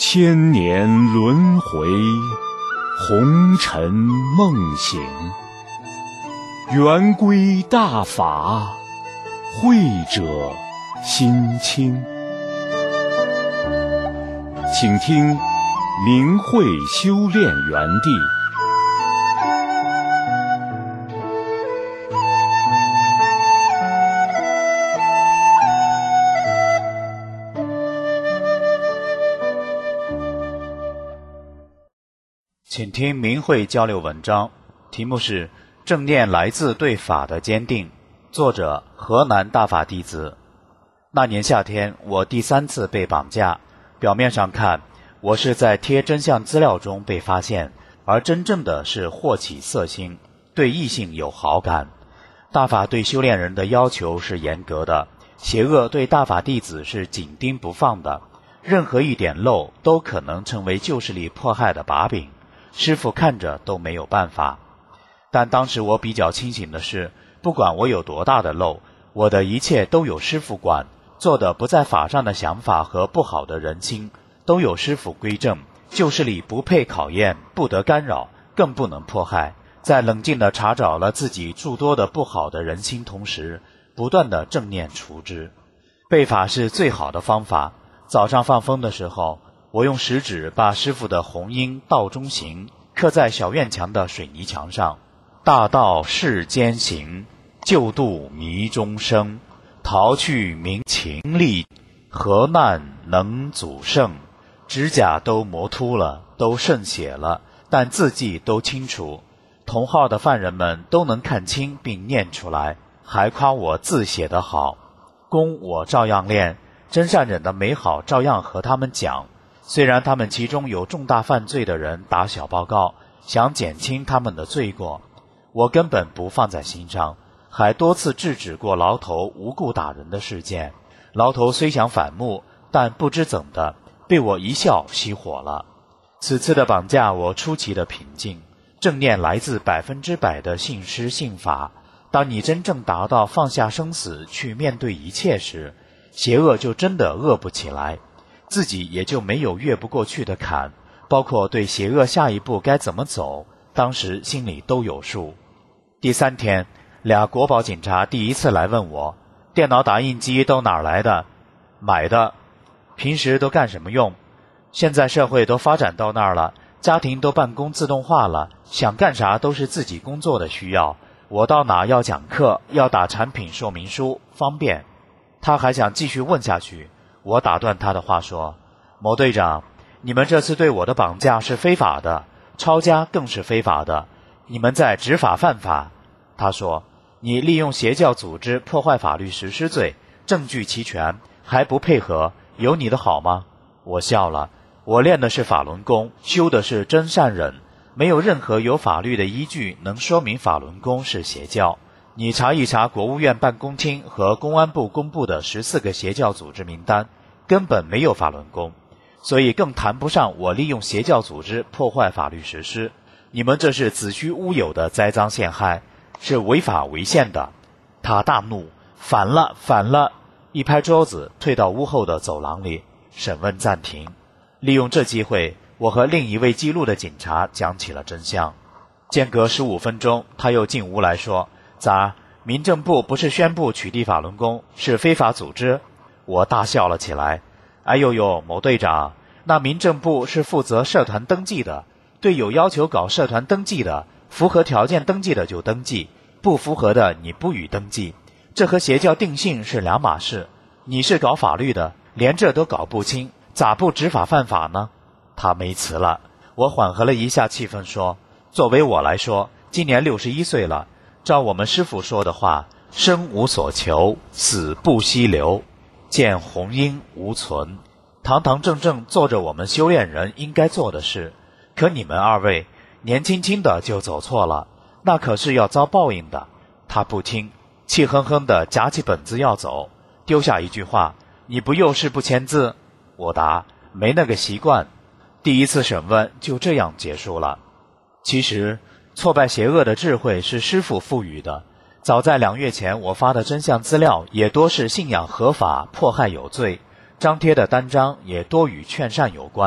千年轮回，红尘梦醒。圆规大法，慧者心清。请听明慧修炼园地。 请听明慧交流文章，题目是正念来自对法的坚定，作者河南大法弟子。那年夏天，我第3次被绑架，表面上看我是在贴真相资料中被发现，而真正的是惑起色心，对异性有好感。大法对修炼人的要求是严格的，邪恶对大法弟子是紧盯不放的，任何一点漏都可能成为旧势力迫害的把柄，师父看着都没有办法。但当时我比较清醒的是，不管我有多大的漏，我的一切都有师父管，做的不在法上的想法和不好的人心都有师父归正，旧势力不配考验，不得干扰，更不能迫害。在冷静地查找了自己诸多的不好的人心同时，不断地正念除之。背法是最好的方法。早上放风的时候，我用食指把师父的红缨道中行刻在小院墙的水泥墙上。大道世间行，救度迷中生，逃去明情力，何难能阻胜。指甲都磨秃了，都渗血了，但字迹都清楚。同号的犯人们都能看清并念出来，还夸我字写得好。功我照样练，真善忍的美好照样和他们讲。虽然他们其中有重大犯罪的人打小报告，想减轻他们的罪过，我根本不放在心上，还多次制止过牢头无故打人的事件。牢头虽想反目，但不知怎的被我一笑熄火了。此次的绑架我出奇的平静，正念来自100%的信师信法。当你真正达到放下生死去面对一切时，邪恶就真的恶不起来，自己也就没有越不过去的坎，包括对邪恶下一步该怎么走，当时心里都有数。第3天，2国保警察第一次来问我，电脑打印机都哪儿来的？买的。平时都干什么用？现在社会都发展到那儿了，家庭都办公自动化了，想干啥都是自己工作的需要。我到哪要讲课，要打产品说明书，方便。他还想继续问下去，我打断他的话说，某队长，你们这次对我的绑架是非法的，抄家更是非法的，你们在执法犯法。他说，你利用邪教组织破坏法律实施罪，证据齐全，还不配合，有你的好吗？我笑了，我练的是法轮功，修的是真善忍，没有任何有法律的依据能说明法轮功是邪教。你查一查国务院办公厅和公安部公布的14个邪教组织名单，根本没有法轮功，所以更谈不上我利用邪教组织破坏法律实施。你们这是子虚乌有的栽赃陷害，是违法违宪的。他大怒，反了反了，一拍桌子退到屋后的走廊里。审问暂停，利用这机会，我和另一位记录的警察讲起了真相。间隔15分钟，他又进屋来说，咋，民政部不是宣布取缔法轮功是非法组织？我大笑了起来。哎呦呦，某队长，那民政部是负责社团登记的，对有要求搞社团登记的，符合条件登记的就登记，不符合的你不予登记，这和邪教定性是2码事。你是搞法律的，连这都搞不清，咋不执法犯法呢？他没词了。我缓和了一下气氛说，作为我来说，今年61岁了，照我们师父说的话，生无所求，死不息留，见红缨无存，堂堂正正做着我们修炼人应该做的事。可你们2位年轻轻的就走错了，那可是要遭报应的。他不听，气哼哼的夹起本子要走，丢下一句话，你不幼师不签字？我答，没那个习惯。第1次审问就这样结束了。其实挫败邪恶的智慧是师父赋予的，早在2月前我发的真相资料也多是信仰合法，迫害有罪，张贴的单张也多与劝善有关，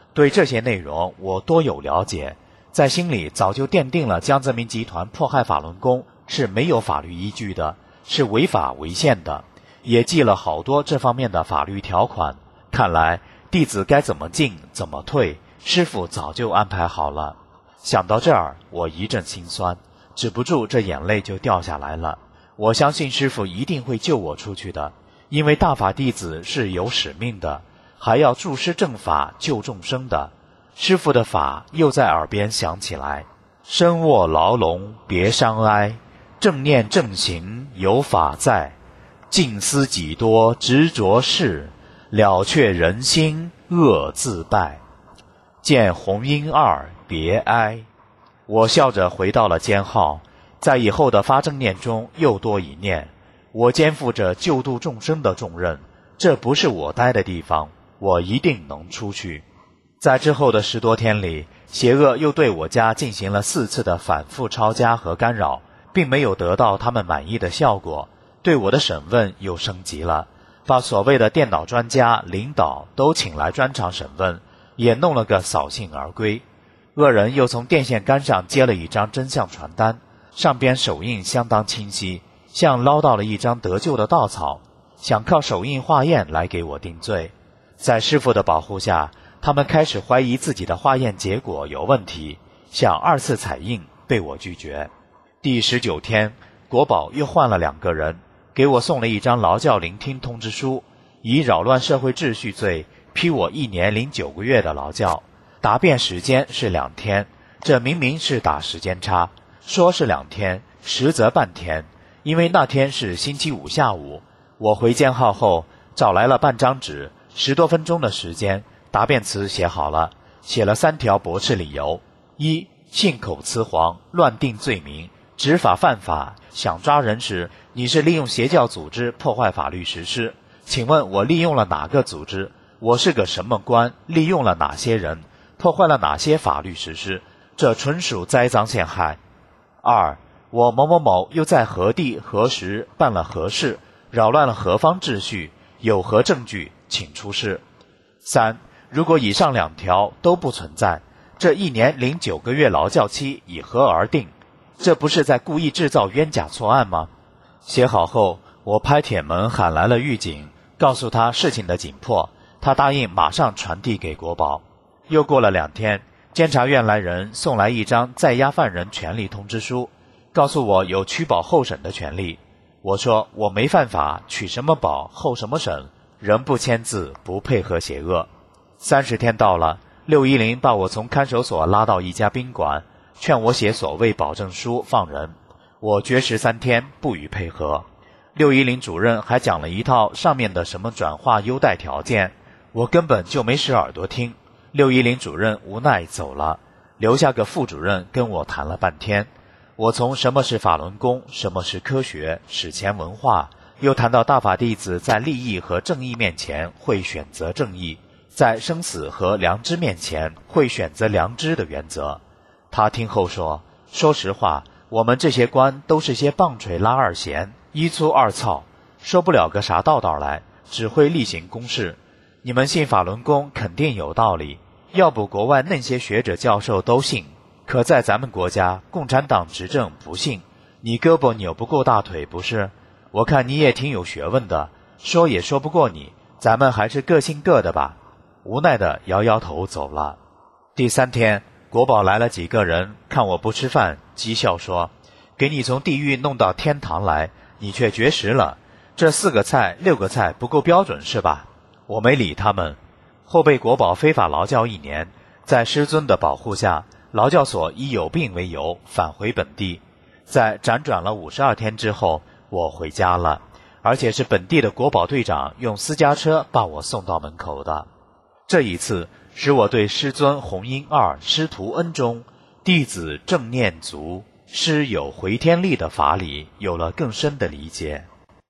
对这些内容我多有了解，在心里早就奠定了江泽民集团迫害法轮功是没有法律依据的，是违法违宪的，也记了好多这方面的法律条款。看来弟子该怎么进怎么退，师父早就安排好了。想到这儿，我一阵心酸，止不住这眼泪就掉下来了。我相信师父一定会救我出去的，因为大法弟子是有使命的，还要助师正法救众生的。师父的法又在耳边响起来：身卧牢笼别伤哀，正念正行有法在，静思己多执着事，了却人心恶自败。见红缨二别哀。我笑着回到了监号，在以后的发正念中又多一念：我肩负着救度众生的重任，这不是我待的地方，我一定能出去。在之后的10多天里，邪恶又对我家进行了4次的反复抄家和干扰，并没有得到他们满意的效果，对我的审问又升级了，把所谓的电脑专家、领导都请来专场审问，也弄了个扫兴而归。恶人又从电线杆上接了一张真相传单，上边手印相当清晰，像捞到了一张得救的稻草，想靠手印化验来给我定罪。在师父的保护下，他们开始怀疑自己的化验结果有问题，想2次采印，被我拒绝。第19天，国保又换了2个人，给我送了一张劳教聆听通知书，以扰乱社会秩序罪批我1年零9个月的劳教，答辩时间是2天，这明明是打时间差，说是2天，实则半天，因为那天是星期五下午。我回监号后，找来了半张纸，10多分钟的时间，答辩词写好了，写了3条驳斥理由：一、信口雌黄，乱定罪名，执法犯法，想抓人时，你是利用邪教组织破坏法律实施，请问我利用了哪个组织？我是个什么官？利用了哪些人？破坏了哪些法律实施？这纯属栽赃陷害。2、我某某某又在何地何时办了何事，扰乱了何方秩序，有何证据，请出示。3、如果以上2条都不存在，这1年零9个月劳教期以何而定？这不是在故意制造冤假错案吗？写好后，我拍帖门喊来了狱警，告诉他事情的紧迫，他答应马上传递给国保。又过了2天，监察院来人送来一张在押犯人权利通知书，告诉我有取保候审的权利。我说我没犯法，取什么保，候什么审，人不签字，不配合邪恶。30天到了，610把我从看守所拉到一家宾馆，劝我写所谓保证书放人。我绝食3天，不予配合。610主任还讲了一套上面的什么转化优待条件，我根本就没使耳朵听。610主任无奈走了，留下个副主任跟我谈了半天。我从什么是法轮功，什么是科学、史前文化，又谈到大法弟子在利益和正义面前会选择正义，在生死和良知面前会选择良知的原则。他听后说，说实话，我们这些官都是些棒槌拉二弦，一粗二糙，说不了个啥道道来，只会例行公事。你们信法轮功肯定有道理，要不国外那些学者教授都信，可在咱们国家共产党执政不信。你胳膊扭不过大腿不是？我看你也挺有学问的，说也说不过你，咱们还是各信各的吧。无奈的摇摇头走了。第3天，国保来了几个人，看我不吃饭，讥笑说，给你从地狱弄到天堂来，你却绝食了，这4个菜6个菜不够标准是吧？我没理他们。后被国保非法劳教1年，在师尊的保护下，劳教所以有病为由返回本地。在辗转了52天之后，我回家了，而且是本地的国保队长用私家车把我送到门口的。这一次使我对师尊弘音二师徒恩中弟子正念足，师有回天力的法理有了更深的理解。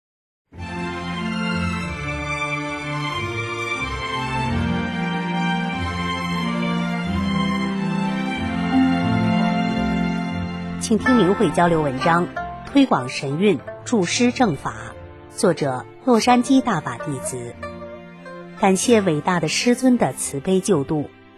请听明慧交流文章，推广神韵，助师正法，作者洛杉矶大法弟子。感谢伟大的师尊的慈悲救度，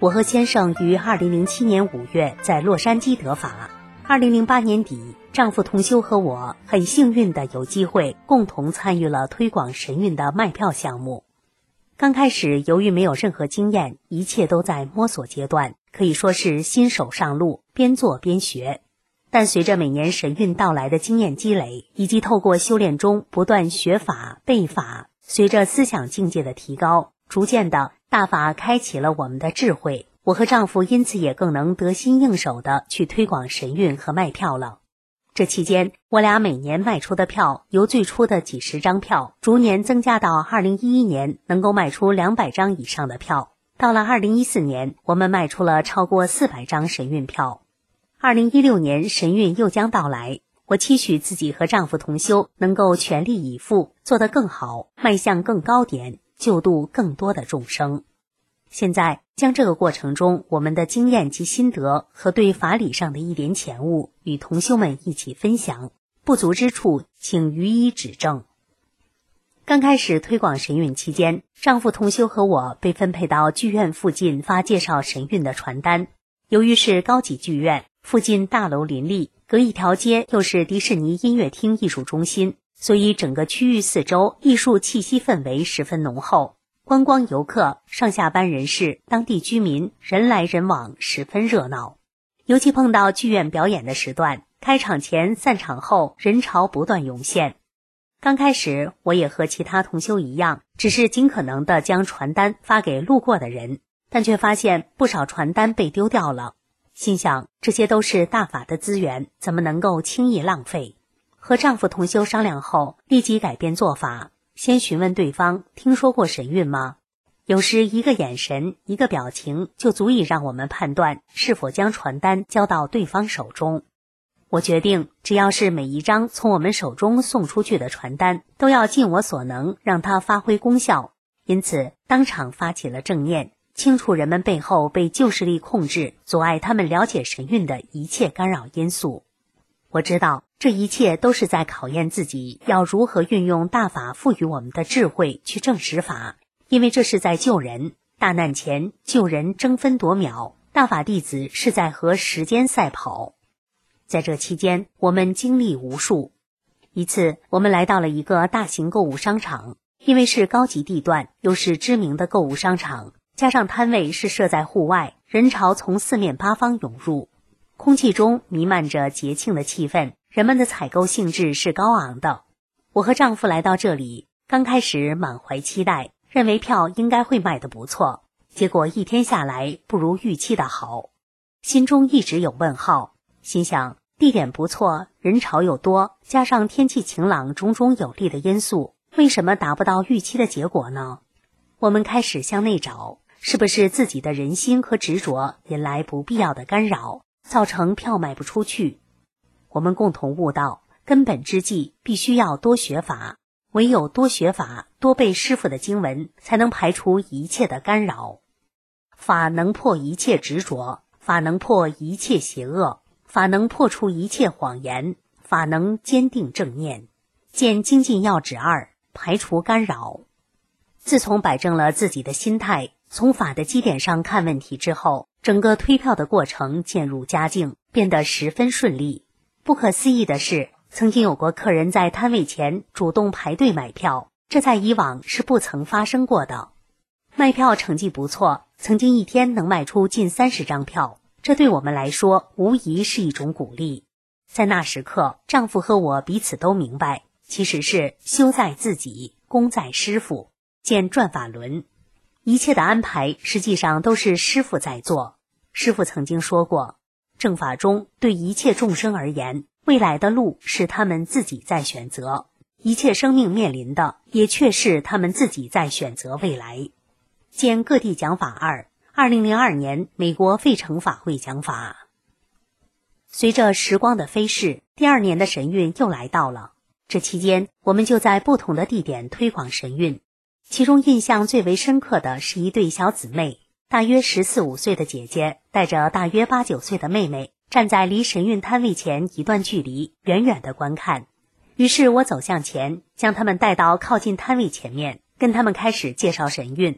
我和先生于2007年5月在洛杉矶得法，2008年底，丈夫同修和我很幸运地有机会共同参与了推广神韵的卖票项目。刚开始由于没有任何经验，一切都在摸索阶段，可以说是新手上路，边做边学。但随着每年神韵到来的经验积累，以及透过修炼中不断学法背法，随着思想境界的提高，逐渐的大法开启了我们的智慧，我和丈夫因此也更能得心应手地去推广神韵和卖票了。这期间，我俩每年卖出的票由最初的几十张票，逐年增加到2011年能够卖出200张以上的票。到了2014年，我们卖出了超过400张神韵票。2016年神韵又将到来，我期许自己和丈夫同修能够全力以赴，做得更好，迈向更高点，救度更多的众生。现在将这个过程中我们的经验及心得和对法理上的一点浅悟与同修们一起分享，不足之处请予以指正。刚开始推广神韵期间，丈夫同修和我被分配到剧院附近发介绍神韵的传单。由于是高级剧院，附近大楼林立，隔一条街又是迪士尼音乐厅艺术中心，所以整个区域四周艺术气息氛围十分浓厚。观光游客、上下班人士、当地居民人来人往，十分热闹。尤其碰到剧院表演的时段，开场前散场后人潮不断涌现。刚开始我也和其他同修一样，只是尽可能地将传单发给路过的人，但却发现不少传单被丢掉了。心想这些都是大法的资源，怎么能够轻易浪费？和丈夫同修商量后，立即改变做法，先询问对方听说过神韵吗？有时一个眼神、一个表情就足以让我们判断是否将传单交到对方手中。我决定，只要是每一张从我们手中送出去的传单，都要尽我所能让它发挥功效。因此，当场发起了正念，清除人们背后被旧势力控制、阻碍他们了解神韵的一切干扰因素。我知道，这一切都是在考验自己要如何运用大法赋予我们的智慧去证实法，因为这是在救人。大难前救人争分夺秒，大法弟子是在和时间赛跑。在这期间，我们经历无数。一次，我们来到了一个大型购物商场，因为是高级地段，又是知名的购物商场，加上摊位是设在户外，人潮从四面八方涌入，空气中弥漫着节庆的气氛，人们的采购兴致是高昂的。我和丈夫来到这里，刚开始满怀期待，认为票应该会卖得不错，结果一天下来不如预期的好，心中一直有问号，心想地点不错，人潮又多，加上天气晴朗，种种有利的因素，为什么达不到预期的结果呢？我们开始向内找，是不是自己的人心和执着引来不必要的干扰，造成票卖不出去？我们共同悟到，根本之计必须要多学法，唯有多学法，多背师父的经文，才能排除一切的干扰。法能破一切执着，法能破一切邪恶，法能破除一切谎言，法能坚定正念。见精进要旨2，排除干扰。自从摆正了自己的心态，从法的基点上看问题之后，整个推票的过程渐入佳境，变得十分顺利。不可思议的是，曾经有过客人在摊位前主动排队买票，这在以往是不曾发生过的。卖票成绩不错，曾经一天能卖出近30张票，这对我们来说无疑是一种鼓励。在那时刻，丈夫和我彼此都明白，其实是修在自己，功在师父。见转法轮，一切的安排实际上都是师父在做。师父曾经说过，正法中对一切众生而言，未来的路是他们自己在选择，一切生命面临的也确是他们自己在选择未来。见各地讲法2，2002年美国费城法会讲法。随着时光的飞逝，第2年的神韵又来到了。这期间，我们就在不同的地点推广神韵。其中印象最为深刻的是一对小姊妹，大约14、15岁的姐姐带着大约8、9岁的妹妹，站在离神韵摊位前一段距离，远远地观看。于是我走向前，将他们带到靠近摊位前面，跟他们开始介绍神韵。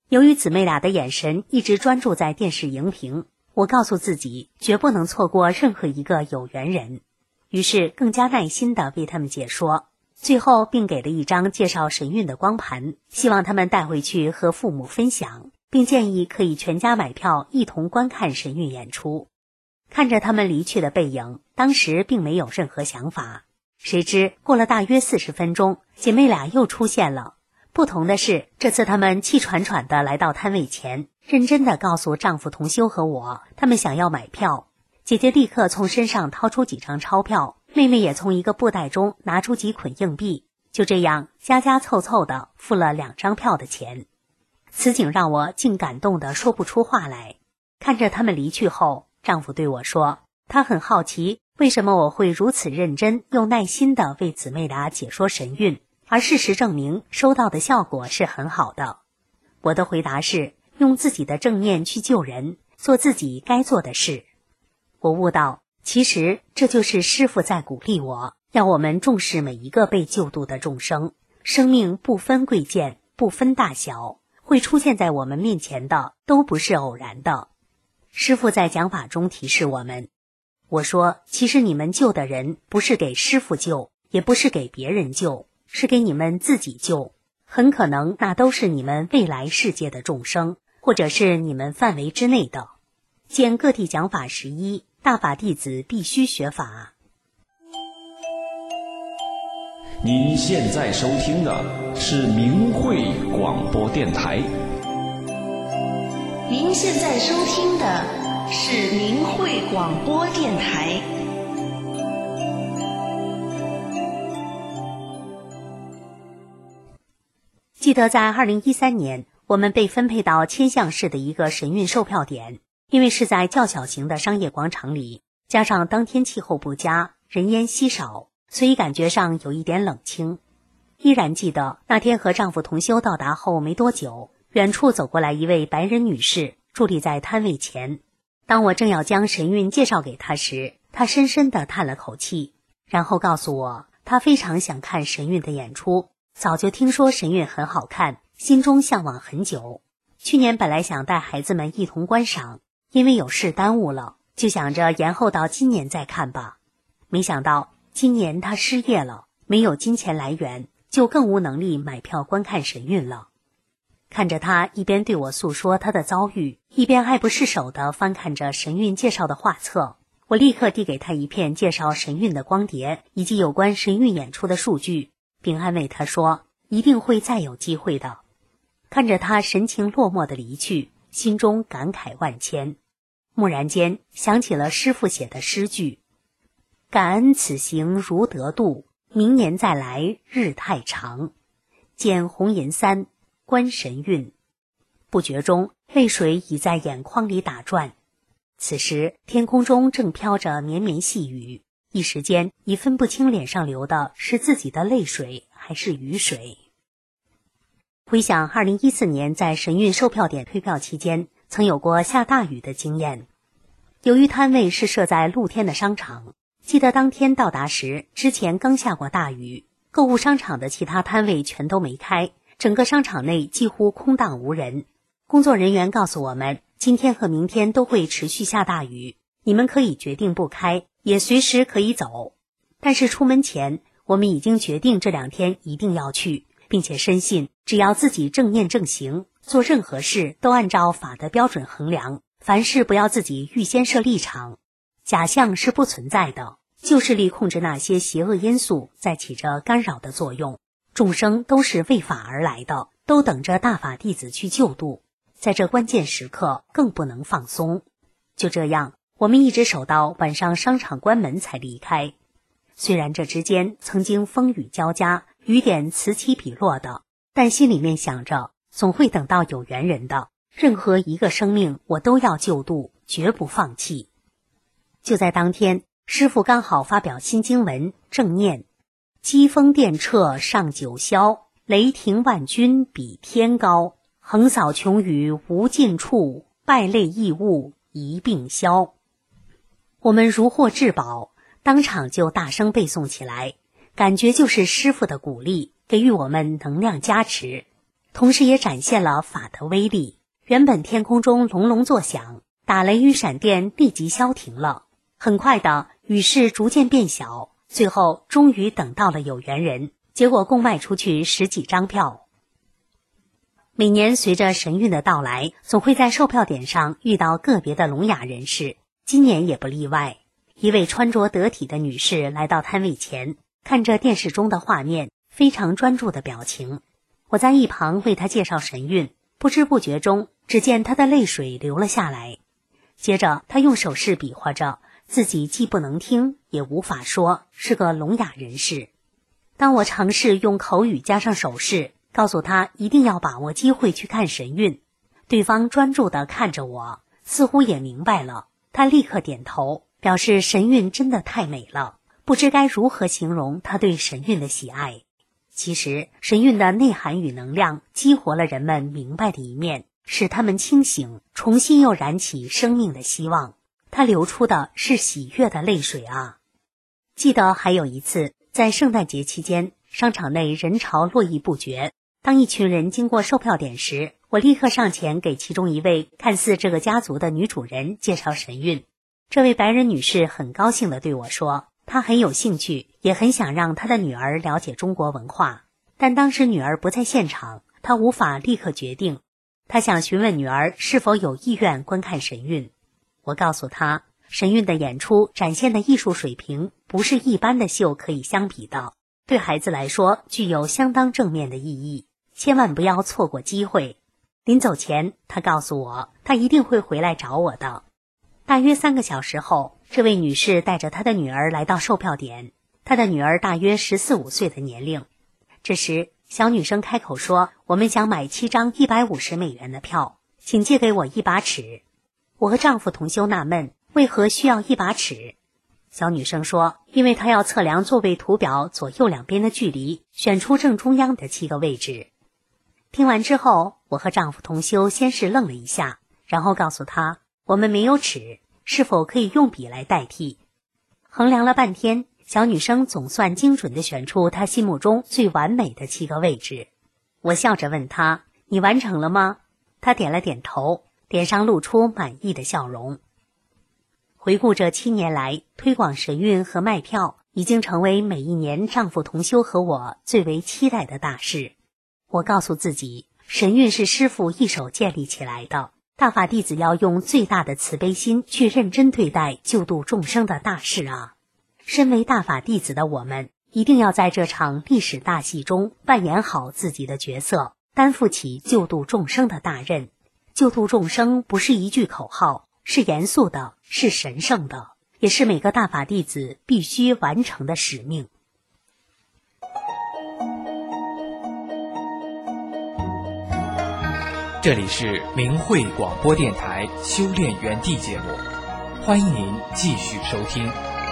由于姊妹俩的眼神一直专注在电视荧屏，我告诉自己绝不能错过任何一个有缘人，于是更加耐心地为他们解说，最后并给了一张介绍神韵的光盘，希望他们带回去和父母分享，并建议可以全家买票一同观看神韵演出。看着他们离去的背影，当时并没有任何想法。谁知过了大约40分钟，姐妹俩又出现了。不同的是，这次她们气喘喘地来到摊位前，认真地告诉丈夫同修和我，他们想要买票。姐姐立刻从身上掏出几张钞票，妹妹也从一个布袋中拿出几捆硬币，就这样家家凑凑地付了2张票的钱。此景让我竟感动得说不出话来。看着他们离去后，丈夫对我说，他很好奇为什么我会如此认真又耐心地为姊妹俩解说神韵，而事实证明收到的效果是很好的。我的回答是，用自己的正念去救人，做自己该做的事。我悟到，其实这就是师父在鼓励我，要我们重视每一个被救度的众生。生命不分贵贱，不分大小，会出现在我们面前的都不是偶然的。师父在讲法中提示我们，我说，其实你们救的人不是给师父救，也不是给别人救，是给你们自己救。很可能那都是你们未来世界的众生，或者是你们范围之内的。见各地讲法11，大法弟子必须学法。 您现在收听的是明慧广播电台。 您现在收听的是明慧广播电台。 记得在2013年，我们被分配到千象市的一个神韵售票点，因为是在较小型的商业广场里，加上当天气候不佳，人烟稀少，所以感觉上有一点冷清。依然记得那天和丈夫同修到达后没多久，远处走过来一位白人女士，伫立在摊位前。当我正要将神韵介绍给她时，她深深地叹了口气，然后告诉我，她非常想看神韵的演出，早就听说神韵很好看，心中向往很久。去年本来想带孩子们一同观赏，因为有事耽误了，就想着延后到今年再看吧。没想到今年她失业了，没有金钱来源，就更无能力买票观看神韵了。看着他一边对我诉说他的遭遇，一边爱不释手地翻看着神韵介绍的画册，我立刻递给他一片介绍神韵的光碟以及有关神韵演出的数据，并安慰他说一定会再有机会的。看着他神情落寞的离去，心中感慨万千。蓦然间想起了师父写的诗句，感恩此行如得度，明年再来日太长，见红银山观神韵。不觉中泪水已在眼眶里打转。此时天空中正飘着绵绵细雨，一时间已分不清脸上流的是自己的泪水还是雨水。回想2014年在神韵售票点退票期间，曾有过下大雨的经验。由于摊位是设在露天的商场，记得当天到达时，之前刚下过大雨，购物商场的其他摊位全都没开，整个商场内几乎空荡无人。工作人员告诉我们，今天和明天都会持续下大雨，你们可以决定不开，也随时可以走。但是出门前，我们已经决定这2天一定要去，并且深信只要自己正念正行，做任何事都按照法的标准衡量，凡事不要自己预先设立场。假象是不存在的，就是力控制那些邪恶因素在起着干扰的作用。众生都是为法而来的，都等着大法弟子去救度，在这关键时刻更不能放松。就这样，我们一直守到晚上商场关门才离开。虽然这之间曾经风雨交加，雨点此起彼落的，但心里面想着总会等到有缘人的，任何一个生命我都要救度，绝不放弃。就在当天，师父刚好发表新经文正念，疾风电掣上九霄，雷霆万钧比天高，横扫穷宇无尽处，败类异物一并消。我们如获至宝，当场就大声背诵起来，感觉就是师父的鼓励，给予我们能量加持。 同时也展现了法的威力。原本天空中隆隆作响，打雷与闪电立即消停了。很快的，雨势逐渐变小，最后终于等到了有缘人，结果共卖出去10几张票。每年随着神韵的到来，总会在售票点上遇到个别的聋哑人士，今年也不例外。一位穿着得体的女士来到摊位前，看着电视中的画面，非常专注的表情。我在一旁为她介绍神韵，不知不觉中，只见她的泪水流了下来。接着她用手势比划着，自己既不能听也无法说，是个聋哑人士。当我尝试用口语加上手势，告诉她一定要把握机会去看神韵，对方专注地看着我，似乎也明白了，他立刻点头，表示神韵真的太美了，不知该如何形容他对神韵的喜爱。其实神韵的内涵与能量激活了人们明白的一面，使他们清醒，重新又燃起生命的希望。它流出的是喜悦的泪水啊！记得还有一次，在圣诞节期间，商场内人潮络绎不绝。当一群人经过售票点时，我立刻上前给其中一位看似这个家族的女主人介绍神韵。这位白人女士很高兴地对我说，她很有兴趣，也很想让她的女儿了解中国文化，但当时女儿不在现场，她无法立刻决定。她想询问女儿是否有意愿观看神韵。我告诉她，神韵的演出展现的艺术水平不是一般的秀可以相比的，对孩子来说具有相当正面的意义，千万不要错过机会。临走前，她告诉我，她一定会回来找我的。大约3个小时后，这位女士带着她的女儿来到售票点，她的女儿大约14、15岁的年龄。这时，小女生开口说，我们想买7张$150的票，请借给我1把尺。我和丈夫同修纳闷，为何需要1把尺？小女生说，因为她要测量座位图表左右两边的距离，选出正中央的7个位置。听完之后，我和丈夫同修先是愣了一下，然后告诉她，我们没有尺，是否可以用笔来代替？衡量了半天，小女生总算精准地选出她心目中最完美的7个位置。我笑着问她，你完成了吗？她点了点头，脸上露出满意的笑容。回顾这7年来，推广神韵和卖票已经成为每一年丈夫同修和我最为期待的大事。我告诉自己，神韵是师父一手建立起来的，大法弟子要用最大的慈悲心去认真对待救度众生的大事啊！身为大法弟子的我们，一定要在这场历史大戏中扮演好自己的角色，担负起救度众生的大任。救度众生不是一句口号，是严肃的，是神圣的，也是每个大法弟子必须完成的使命。 这里是明慧广播电台修炼园地节目，欢迎您继续收听。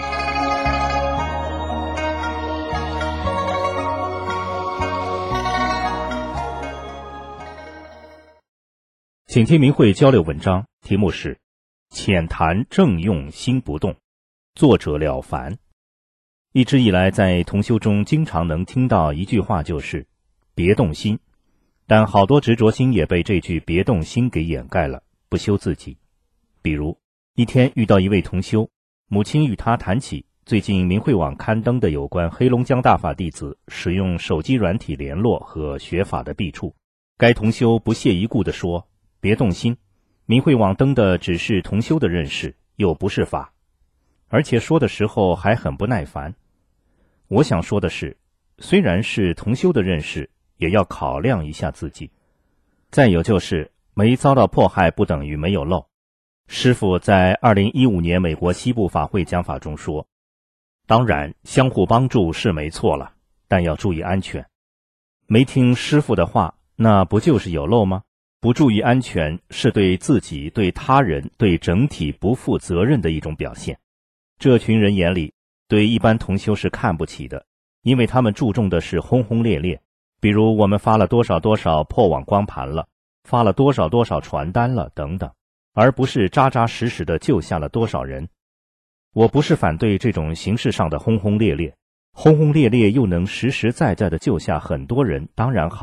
请听明慧交流文章，题目是浅谈正用心不动，作者了凡。一直以来在同修中经常能听到一句话，就是别动心，但好多执着心也被这句别动心给掩盖了，不修自己。比如一天遇到一位同修，母亲与他谈起最近明慧网刊登的有关黑龙江大法弟子使用手机软体联络和学法的弊处。该同修不屑一顾地说，别动心，明慧网登的只是同修的认识，又不是法。而且说的时候还很不耐烦。我想说的是，虽然是同修的认识，也要考量一下自己。再有就是没遭到迫害不等于没有漏。师父在2015年美国西部法会讲法中说，当然相互帮助是没错了，但要注意安全。没听师父的话，那不就是有漏吗？不注意安全是对自己、对他人、对整体不负责任的一种表现。这群人眼里对一般同修是看不起的，因为他们注重的是轰轰烈烈，比如我们发了多少多少破网光盘了，发了多少多少传单了等等，而不是扎扎实实的救下了多少人。我不是反对这种形式上的轰轰烈烈，轰轰烈烈又能实实在在的救下很多人当然好，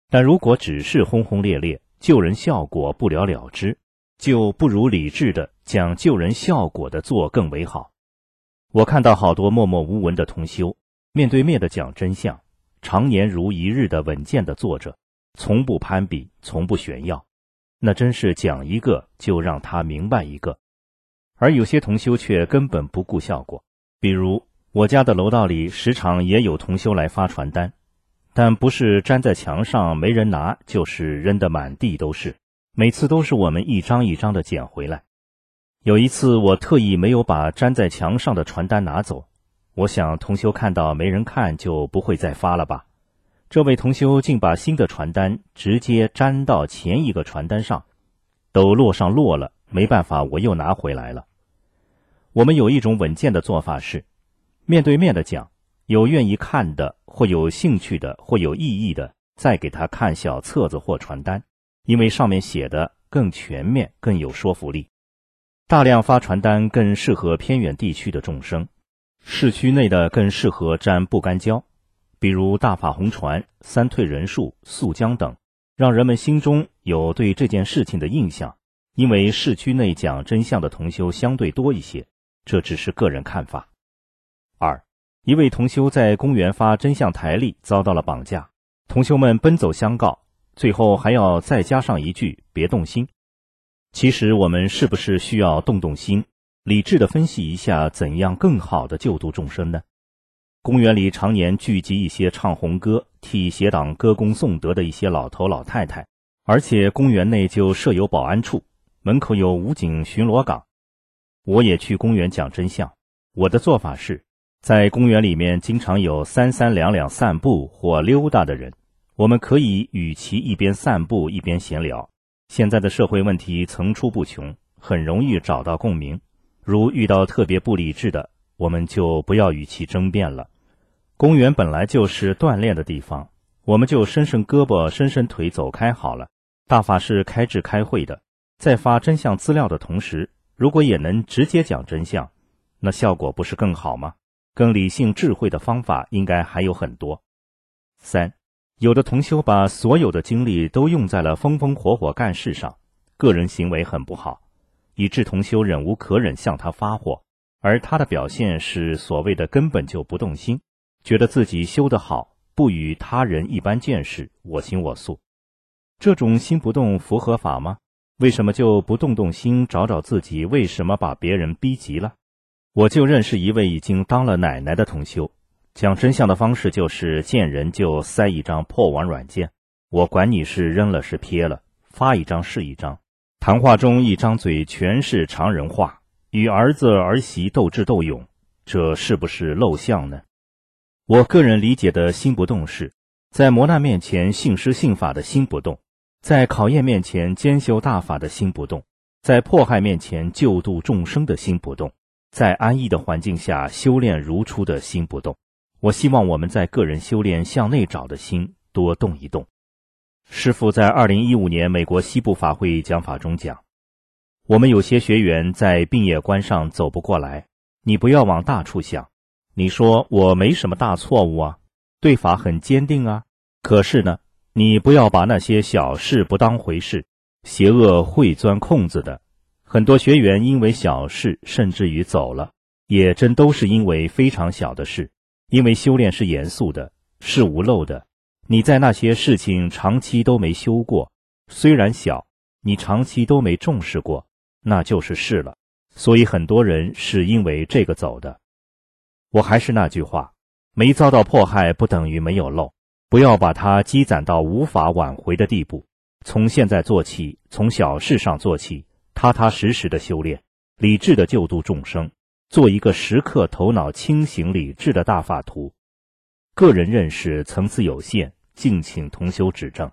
但如果只是轰轰烈烈，救人效果不了了之，就不如理智的讲救人效果的做更为好。我看到好多默默无闻的同修，面对面的讲真相，常年如一日的稳健的坐着，从不攀比，从不炫耀，那真是讲一个就让他明白一个。而有些同修却根本不顾效果，比如我家的楼道里时常也有同修来发传单，但不是粘在墙上没人拿，就是扔得满地都是，每次都是我们一张一张的捡回来。有一次我特意没有把粘在墙上的传单拿走，我想同修看到没人看就不会再发了吧。这位同修竟把新的传单直接粘到前一个传单上，都摞上摞了，没办法我又拿回来了。我们有一种稳健的做法是，面对面的讲，有愿意看的或有兴趣的或有意义的，再给他看小册子或传单，因为上面写的更全面，更有说服力。大量发传单更适合偏远地区的众生，市区内的更适合粘不干胶，比如大法红传、三退人数、速浆等，让人们心中有对这件事情的印象。因为市区内讲真相的同修相对多一些，这只是个人看法。2. 一位同修在公园发真相台历遭到了绑架，同修们奔走相告，最后还要再加上一句别动心。其实我们是不是需要动动心，理智地分析一下怎样更好地救度众生呢？公园里常年聚集一些唱红歌、替邪党歌功颂德的一些老头老太太，而且公园内就设有保安处，门口有武警巡逻岗。我也去公园讲真相，我的做法是，在公园里面经常有三三两两散步或溜达的人，我们可以与其一边散步一边闲聊。现在的社会问题层出不穷，很容易找到共鸣。如遇到特别不理智的，我们就不要与其争辩了。公园本来就是锻炼的地方，我们就伸伸胳膊伸伸腿走开好了。大法是开智开会的，在发真相资料的同时，如果也能直接讲真相，那效果不是更好吗？更理性智慧的方法应该还有很多。3. 有的同修把所有的精力都用在了风风火火干事上，个人行为很不好，以致同修忍无可忍向他发火，而他的表现是所谓的根本就不动心，觉得自己修得好，不与他人一般见识，我行我素。这种心不动符合法吗？为什么就不动动心，找找自己为什么把别人逼急了？我就认识一位已经当了奶奶的同修，讲真相的方式就是见人就塞一张破网软件，我管你是扔了是撇了，发一张是一张。谈话中一张嘴全是常人话，与儿子儿媳斗智斗勇，这是不是露相呢？我个人理解的心不动是，在磨难面前信师信法的心不动，在考验面前兼修大法的心不动，在迫害面前救度众生的心不动，在安逸的环境下修炼如初的心不动。我希望我们在个人修炼向内找的心多动一动。师父在2015年美国西部法会讲法中讲，我们有些学员在病业关上走不过来，你不要往大处想，你说我没什么大错误啊，对法很坚定啊，可是呢，你不要把那些小事不当回事，邪恶会钻空子的。很多学员因为小事甚至于走了，也真都是因为非常小的事。因为修炼是严肃的，是无漏的，你在那些事情长期都没修过，虽然小，你长期都没重视过，那就是事了。所以很多人是因为这个走的。我还是那句话，没遭到迫害不等于没有漏，不要把它积攒到无法挽回的地步。从现在做起，从小事上做起，踏踏实实的修炼，理智的救度众生，做一个时刻头脑清醒理智的大法徒。个人认识层次有限，敬请同修指正。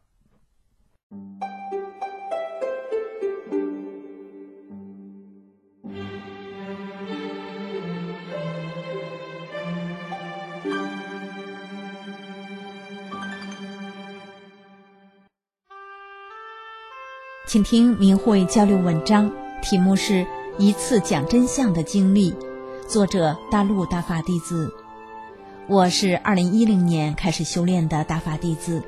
请听明慧交流文章，题目是一次讲真相的经历，作者大陆大法弟子。我是2010年开始修炼的大法弟子，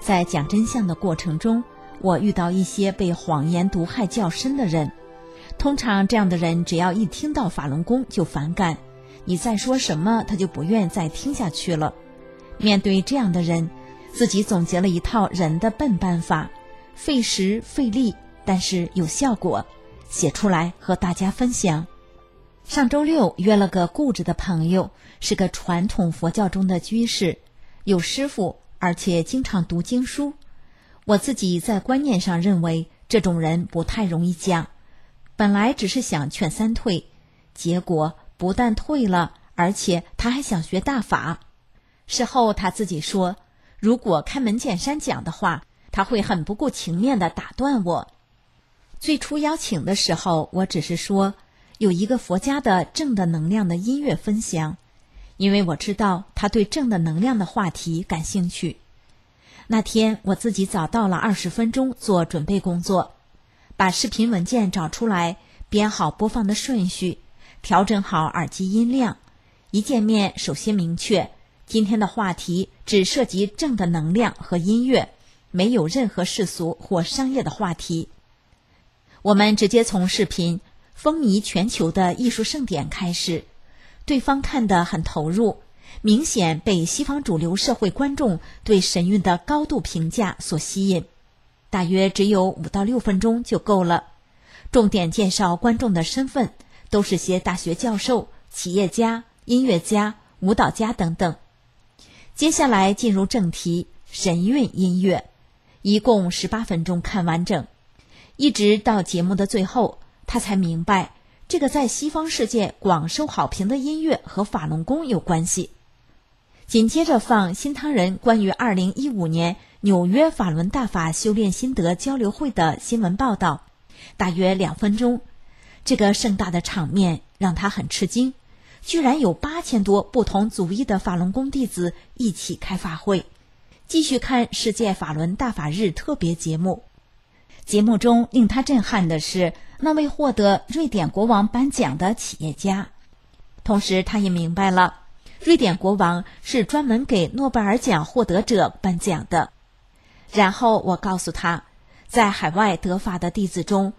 在讲真相的过程中，我遇到一些被谎言毒害较深的人。通常这样的人只要一听到法轮功就反感，你再说什么他就不愿再听下去了。面对这样的人，自己总结了一套人的笨办法，费时费力，但是有效果，写出来和大家分享。上周六约了个固执的朋友，是个传统佛教中的居士，有师傅，而且经常读经书。我自己在观念上认为这种人不太容易讲，本来只是想劝三退，结果不但退了，而且他还想学大法。事后他自己说，如果开门见山讲的话，他会很不顾情面地打断我。最初邀请的时候，我只是说有一个佛家的正的能量的音乐分享，因为我知道他对正的能量的话题感兴趣。那天我自己早到了20分钟做准备工作，把视频文件找出来，编好播放的顺序，调整好耳机音量。一见面首先明确，今天的话题只涉及正的能量和音乐，没有任何世俗或商业的话题。我们直接从视频风靡全球的艺术盛典开始，对方看得很投入，明显被西方主流社会观众对神韵的高度评价所吸引。大约只有5到6分钟就够了，重点介绍观众的身份，都是些大学教授、企业家、音乐家、舞蹈家等等。接下来进入正题，神韵音乐，一共18分钟看完整。一直到节目的最后，他才明白这个在西方世界广受好评的音乐和法轮功有关系。紧接着放新唐人关于2015年纽约法轮大法修炼心得交流会的新闻报道，大约2分钟。这个盛大的场面让他很吃惊，居然有8000多不同族裔的法轮功弟子一起开法会。继续看世界法轮大法日特别节目。节目中令他震撼的是那位获得瑞典国王颁奖的企业家，同时他也明白了瑞典国王是专门给诺贝尔奖获得者颁奖的。然后我告诉他，在海外得法的弟子中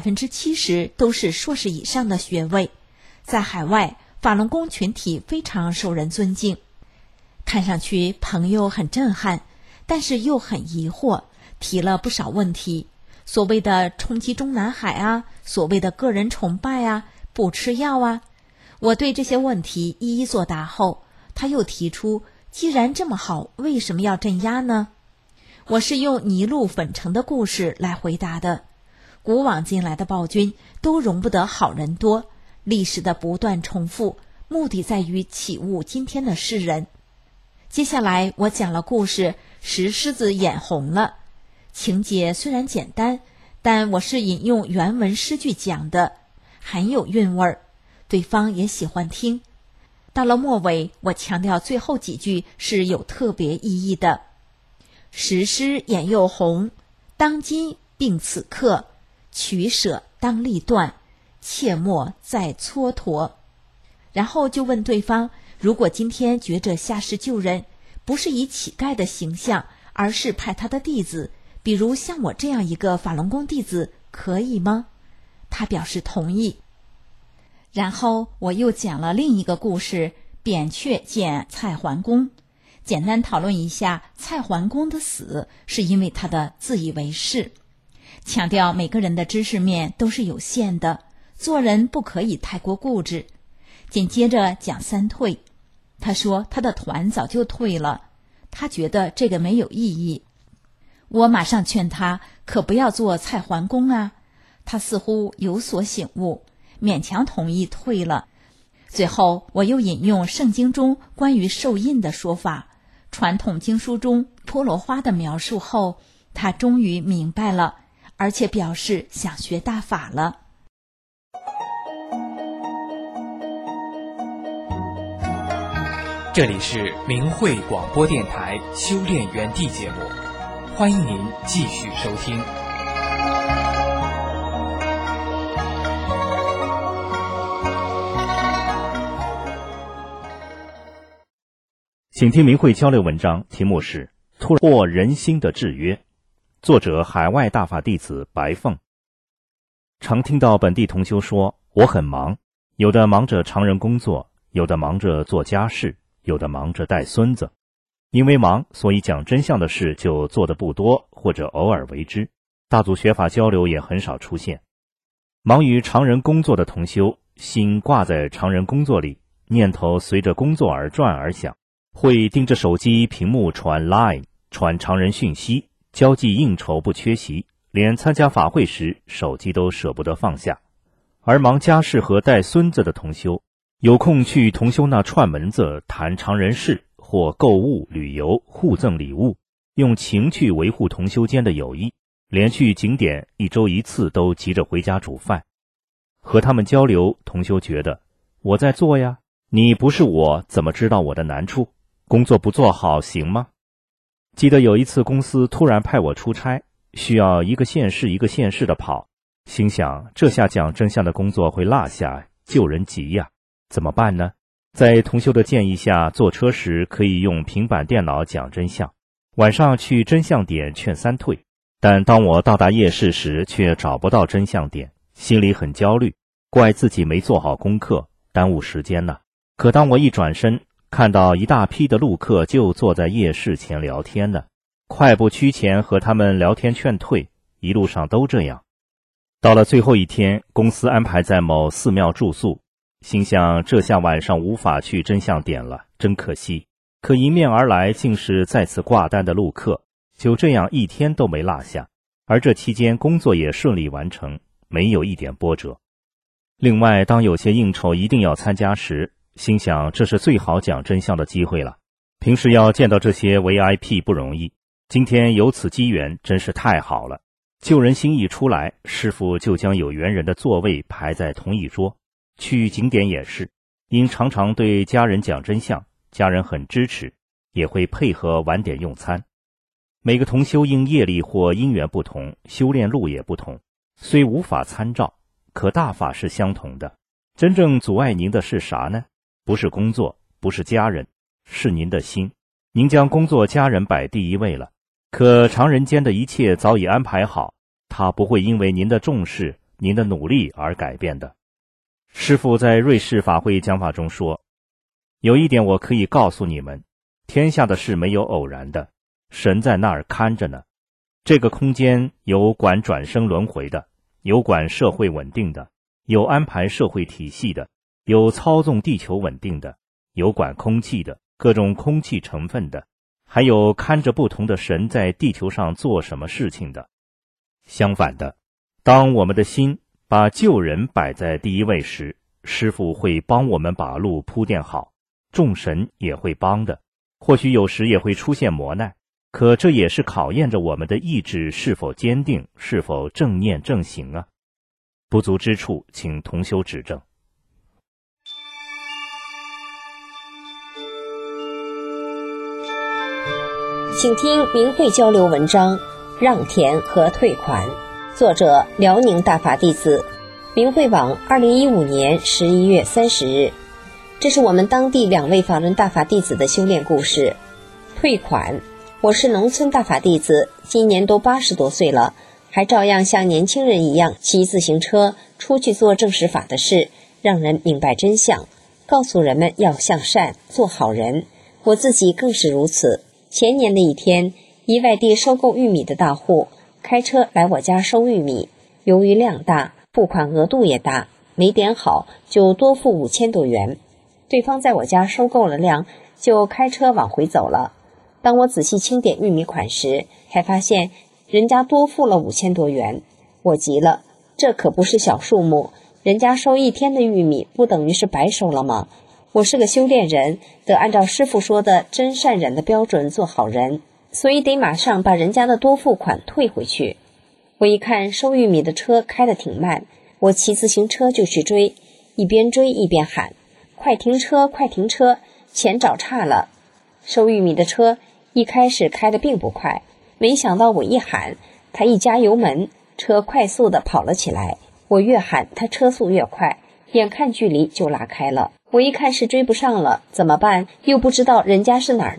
，70%都是硕士以上的学位，在海外法轮功群体非常受人尊敬。看上去朋友很震撼，但是又很疑惑，提了不少问题。所谓的冲击中南海啊，所谓的个人崇拜啊，不吃药啊，我对这些问题一一作答后，他又提出，既然这么好，为什么要镇压呢？我是用泥路粉城的故事来回答的。古往今来的暴君都容不得好人多，历史的不断重复，目的在于启悟今天的世人。接下来我讲了故事石狮子眼红了。情节虽然简单，但我是引用原文诗句讲的，很有韵味儿，对方也喜欢听。到了末尾，我强调最后几句是有特别意义的。石狮眼又红，当今并此刻，取舍当立断，切莫再蹉跎。然后就问对方，如果今天觉着下世救人，不是以乞丐的形象，而是派他的弟子，比如像我这样一个法轮功弟子，可以吗？他表示同意。然后我又讲了另一个故事，扁鹊见蔡桓公，简单讨论一下蔡桓公的死是因为他的自以为是，强调每个人的知识面都是有限的，做人不可以太过固执。紧接着讲三退，他说他的团早就退了，他觉得这个没有意义。我马上劝他可不要做蔡桓公啊，他似乎有所醒悟，勉强同意退了。最后我又引用圣经中关于受印的说法，传统经书中菠萝花的描述后，他终于明白了，而且表示想学大法了。 这里是明慧广播电台修炼园地节目，欢迎您继续收听。 请听明慧交流文章，题目是突破人心的制约。作者海外大法弟子白凤。常听到本地同修说，我很忙，有的忙着常人工作，有的忙着做家事，有的忙着带孙子。因为忙，所以讲真相的事就做得不多，或者偶尔为之，大组学法交流也很少出现。忙于常人工作的同修，心挂在常人工作里，念头随着工作而转而想，会盯着手机屏幕传 Line， 传常人讯息，交际应酬不缺席，连参加法会时手机都舍不得放下。而忙家事和带孙子的同修，有空去同修那串门子谈常人事，或购物旅游互赠礼物，用情去维护同修间的友谊，连去景点1周1次都急着回家煮饭。和他们交流，同修觉得我在做呀，你不是我怎么知道我的难处？工作不做好行吗？记得有一次公司突然派我出差，需要一个县市一个县市的跑，心想这下讲真相的工作会落下，救人急呀，怎么办呢？在同修的建议下，坐车时可以用平板电脑讲真相，晚上去真相点劝3退。但当我到达夜市时却找不到真相点，心里很焦虑，怪自己没做好功课，耽误时间了。可当我一转身，看到一大批的路客就坐在夜市前聊天呢，快步趋前和他们聊天劝退，一路上都这样。到了最后一天，公司安排在某寺庙住宿，心想这下晚上无法去真相点了，真可惜。可迎面而来竟是再次挂单的路客，就这样一天都没落下，而这期间工作也顺利完成，没有一点波折。另外，当有些应酬一定要参加时，心想这是最好讲真相的机会了。平时要见到这些 VIP 不容易，今天有此机缘真是太好了。救人心一出来，师父就将有缘人的座位排在同一桌。去景点也是，因常常对家人讲真相，家人很支持，也会配合晚点用餐。每个同修因业力或因缘不同，修炼路也不同，虽无法参照，可大法是相同的。真正阻碍您的是啥呢？不是工作，不是家人，是您的心。您将工作家人摆第一位了，可常人间的一切早已安排好，它不会因为您的重视，您的努力而改变的。师父在瑞士法会讲法中说，有一点我可以告诉你们，天下的事没有偶然的，神在那儿看着呢。这个空间有管转生轮回的，有管社会稳定的，有安排社会体系的，有操纵地球稳定的，有管空气的，各种空气成分的，还有看着不同的神在地球上做什么事情的。相反的，当我们的心把救人摆在第一位时，师父会帮我们把路铺垫好，众神也会帮的，或许有时也会出现磨难，可这也是考验着我们的意志是否坚定，是否正念正行啊。不足之处，请同修指正。 请听明慧交流文章《让田和退款》，作者辽宁大法弟子，明慧网2015年11月30日。这是我们当地2位法轮大法弟子的修炼故事。退款，我是农村大法弟子，今年都80多岁了，还照样像年轻人一样骑自行车出去做正实法的事，让人明白真相，告诉人们要向善，做好人。我自己更是如此。前年的一天，一外地收购玉米的大户开车来我家收玉米，由于量大，付款额度也大，没点好就多付5000多元。对方在我家收购了量，就开车往回走了。当我仔细清点玉米款时，才发现人家多付了5000多元。我急了，这可不是小数目，人家收1天的玉米不等于是白收了吗？我是个修炼人，得按照师父说的真善忍的标准做好人，所以得马上把人家的多付款退回去。我一看收玉米的车开得挺慢，我骑自行车就去追，一边追一边喊，快停车快停车，钱找差了。收玉米的车一开始开得并不快，没想到我一喊，他一加油门，车快速地跑了起来，我越喊他车速越快，眼看距离就拉开了。我一看是追不上了，怎么办？又不知道人家是哪儿的，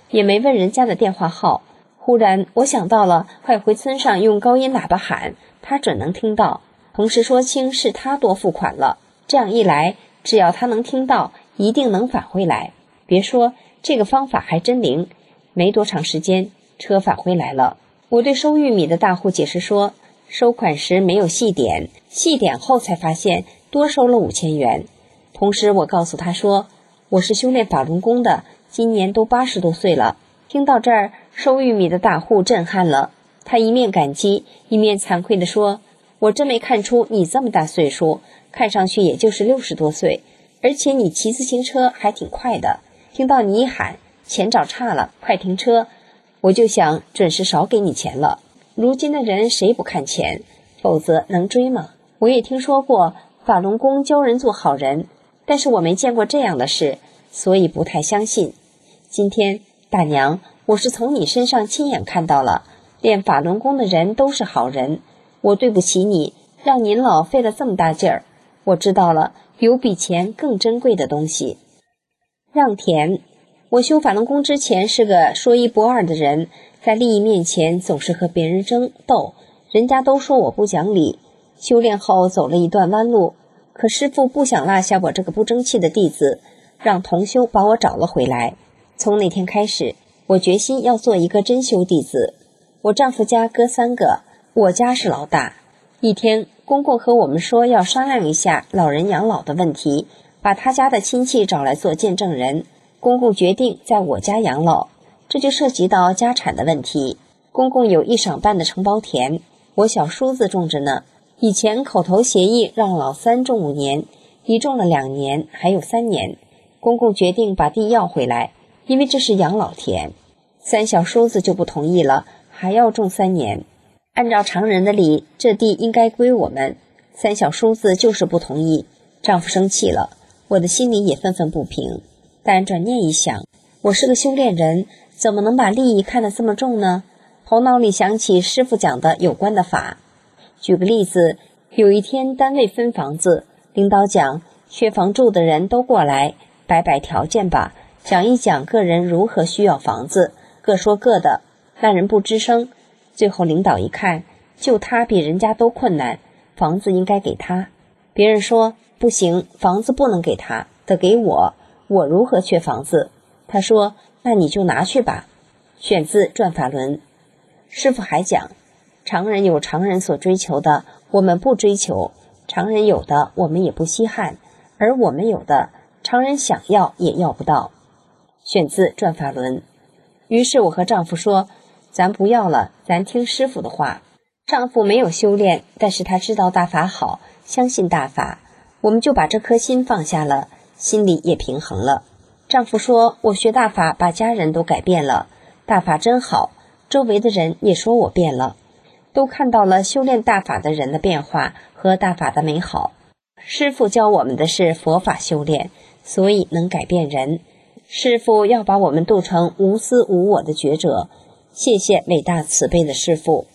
也没问人家的电话号。忽然我想到了，快回村上用高音喇叭喊，他准能听到，同时说清是他多付款了。这样一来，只要他能听到，一定能返回来。别说，这个方法还真灵。没多长时间，车返回来了。我对收玉米的大户解释说，收款时没有细点，细点后才发现多收了5000元。同时我告诉他说，我是修炼法轮功的，今年都80多岁了。听到这儿，收玉米的大户震撼了，他一面感激，一面惭愧地说，我真没看出你这么大岁数，看上去也就是60多岁，而且你骑自行车还挺快的。听到你一喊钱找差了，快停车，我就想准是少给你钱了。如今的人谁不看钱，否则能追吗？我也听说过法轮功教人做好人，但是我没见过这样的事，所以不太相信。今天大娘，我是从你身上亲眼看到了，练法轮功的人都是好人。我对不起你，让您老费了这么大劲儿。我知道了，有比钱更珍贵的东西。让田，我修法轮功之前是个说一不二的人，在利益面前总是和别人争斗，人家都说我不讲理。修炼后走了一段弯路，可师父不想落下我这个不争气的弟子，让同修把我找了回来。从那天开始，我决心要做一个真修弟子。我丈夫家哥3个，我家是老大。一天，公公和我们说要商量一下老人养老的问题，把他家的亲戚找来做见证人。公公决定在我家养老，这就涉及到家产的问题。公公有1晌半的承包田，我小叔子种着呢。以前口头协议让老三种5年，一种了2年，还有3年。公公决定把地要回来，因为这是养老田。3小叔子就不同意了，还要种3年。按照常人的理，这地应该归我们。3小叔子就是不同意，丈夫生气了，我的心里也愤愤不平。但转念一想，我是个修炼人，怎么能把利益看得这么重呢？头脑里想起师父讲的有关的法。举个例子，有一天单位分房子，领导讲缺房住的人都过来，摆摆条件吧，讲一讲个人如何需要房子，各说各的。那人不吱声，最后领导一看，就他比人家都困难，房子应该给他。别人说不行，房子不能给他，得给我如何缺房子？他说那你就拿去吧。选自《转法轮》。师父还讲，常人有常人所追求的，我们不追求；常人有的，我们也不稀罕；而我们有的，常人想要也要不到。选自《转法轮》。于是我和丈夫说，咱不要了，咱听师父的话。丈夫没有修炼，但是他知道大法好，相信大法，我们就把这颗心放下了，心里也平衡了。丈夫说，我学大法把家人都改变了，大法真好，周围的人也说我变了，都看到了修炼大法的人的变化和大法的美好。师父教我们的是佛法修炼，所以能改变人。师父要把我们渡成无私无我的觉者，谢谢伟大慈悲的师父。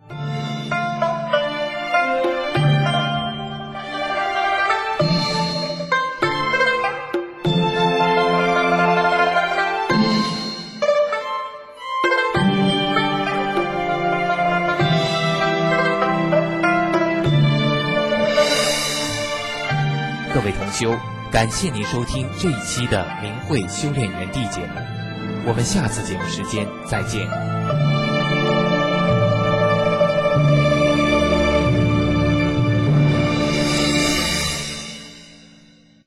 各位同修，感谢您收听这一期的明慧修炼园地节目，我们下次节目时间再见。